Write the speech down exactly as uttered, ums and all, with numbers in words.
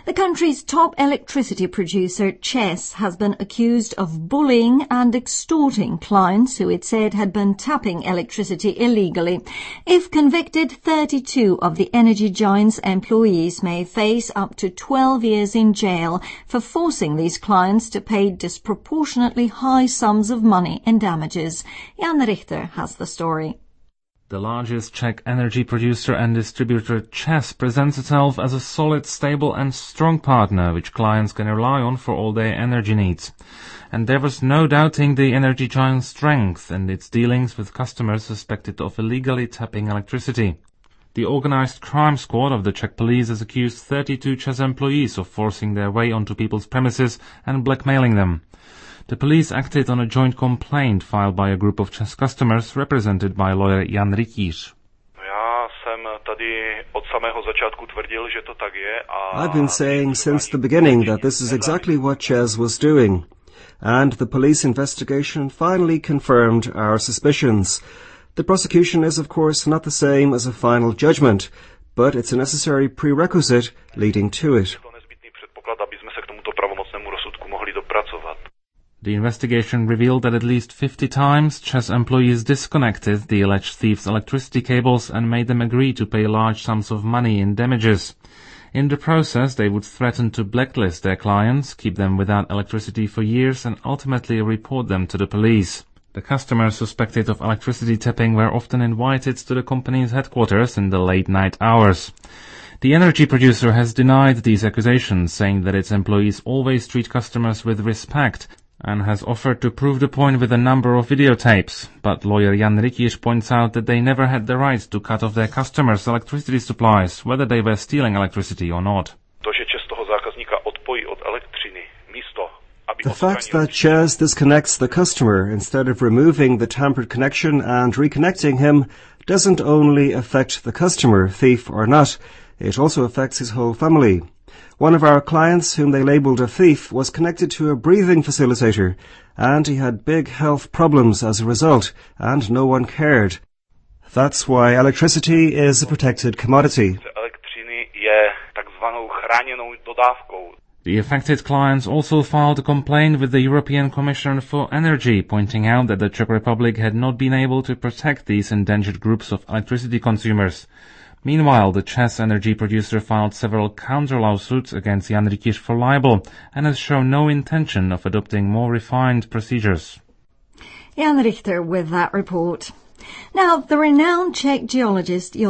The country's top electricity producer, ČEZ, has been accused of bullying and extorting clients who it said had been tapping electricity illegally. If convicted, thirty-two of the energy giant's employees may face up to twelve years in jail for forcing these clients to pay disproportionately high sums of money in damages. Jan Richter has the story. The largest Czech energy producer and distributor, ČEZ, presents itself as a solid, stable and strong partner which clients can rely on for all their energy needs. And there was no doubting the energy giant's strength and its dealings with customers suspected of illegally tapping electricity. The organized crime squad of the Czech police has accused thirty-two ČEZ employees of forcing their way onto people's premises and blackmailing them. The police acted on a joint complaint filed by a group of ČEZ customers represented by lawyer Jan Rytíř. I've been saying since the beginning that this is exactly what ČEZ was doing, and the police investigation finally confirmed our suspicions. The prosecution is, of course, not the same as a final judgment, but it's a necessary prerequisite leading to it. The investigation revealed that at least fifty times ČEZ employees disconnected the alleged thieves' electricity cables and made them agree to pay large sums of money in damages. In the process, they would threaten to blacklist their clients, keep them without electricity for years and ultimately report them to the police. The customers suspected of electricity tapping were often invited to the company's headquarters in the late night hours. The energy producer has denied these accusations, saying that its employees always treat customers with respect and has offered to prove the point with a number of videotapes. But lawyer Jan Rytíř points out that they never had the right to cut off their customers' electricity supplies, whether they were stealing electricity or not. The fact that ČEZ disconnects the customer instead of removing the tampered connection and reconnecting him doesn't only affect the customer, thief or not, it also affects his whole family. One of our clients, whom they labelled a thief, was connected to a breathing facilitator, and he had big health problems as a result, and no one cared. That's why electricity is a protected commodity. The affected clients also filed a complaint with the European Commission for Energy, pointing out that the Czech Republic had not been able to protect these endangered groups of electricity consumers. Meanwhile, the ČEZ energy producer filed several counter-lawsuits against Jan Rytíř for libel and has shown no intention of adopting more refined procedures. Jan Richter with that report. Now, the renowned Czech geologist